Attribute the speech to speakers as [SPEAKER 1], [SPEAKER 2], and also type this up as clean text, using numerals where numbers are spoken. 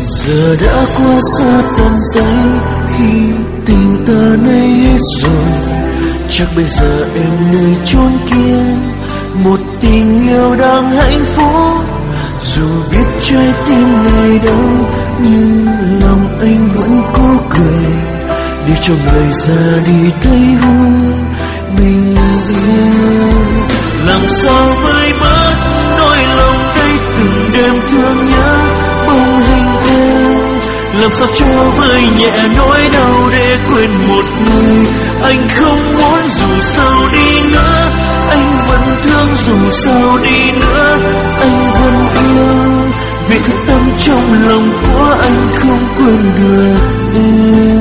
[SPEAKER 1] Giờ đã qua xa tầm tay, khi tình ta nay hết rồi, chắc bây giờ em nơi chốn kia, một tình yêu đang hạnh phúc. Dù biết trái tim này đâu, nhưng lòng anh vẫn cố cười, để cho người ra đi thấy vui bình yên. Làm sao vơi bớt nỗi lòng đây, từng đêm thương nhớ bóng hình em. Làm sao cho vơi nhẹ nỗi đau để quên một người anh không muốn. Dù sao đi nữa anh vẫn thương, dù sao đi nữa anh vẫn yêu, vì thực tâm trong lòng của anh không quên được em.